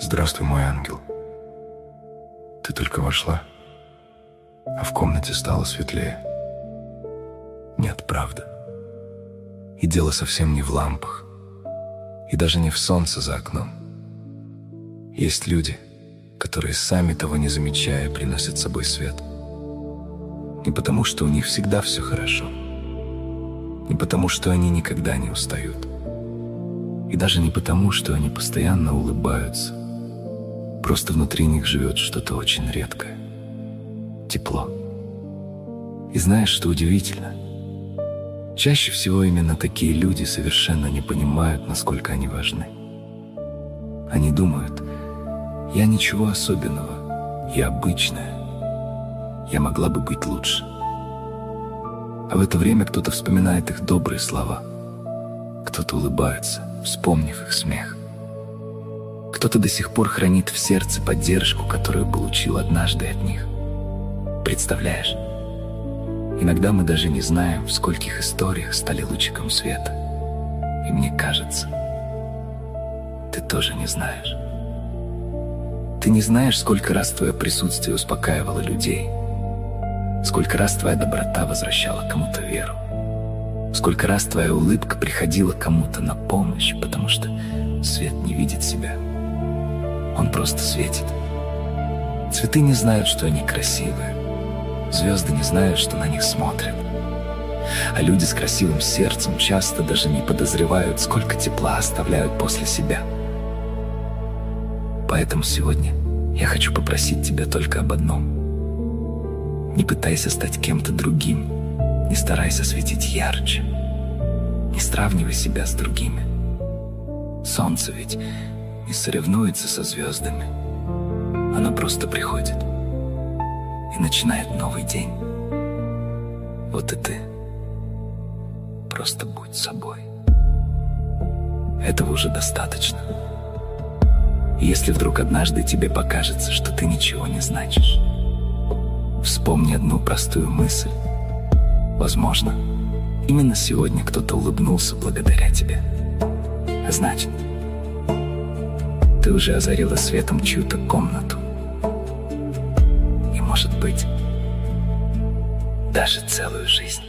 Здравствуй, мой ангел. Ты только вошла, а в комнате стало светлее. Нет, правда. И дело совсем не в лампах, и даже не в солнце за окном. Есть люди, которые, сами того не замечая, приносят с собой свет. Не потому, что у них всегда все хорошо, не потому, что они никогда не устают, и даже не потому, что они постоянно улыбаются. Просто внутри них живет что-то очень редкое. Тепло. И знаешь, что удивительно? Чаще всего именно такие люди совершенно не понимают, насколько они важны. Они думают: я ничего особенного, я обычная, я могла бы быть лучше. А в это время кто-то вспоминает их добрые слова, кто-то улыбается, вспомнив их смех. Кто-то до сих пор хранит в сердце поддержку, которую получил однажды от них. Представляешь? Иногда мы даже не знаем, в скольких историях стали лучиком света. И мне кажется, ты тоже не знаешь. Ты не знаешь, сколько раз твое присутствие успокаивало людей, сколько раз твоя доброта возвращала кому-то веру, сколько раз твоя улыбка приходила кому-то на помощь, потому что свет не видит себя. Он просто светит. Цветы не знают, что они красивые. Звезды не знают, что на них смотрят. А люди с красивым сердцем часто даже не подозревают, сколько тепла оставляют после себя. Поэтому сегодня я хочу попросить тебя только об одном. Не пытайся стать кем-то другим. Не старайся светить ярче. Не сравнивай себя с другими. Солнце ведь не соревнуется со звездами. Оно просто приходит и начинает новый день. Вот и ты. Просто будь собой. Этого уже достаточно. И если вдруг однажды тебе покажется, что ты ничего не значишь, вспомни одну простую мысль. Возможно, именно сегодня кто-то улыбнулся благодаря тебе. А значит, ты уже озарила светом чью-то комнату. И, может быть, даже целую жизнь.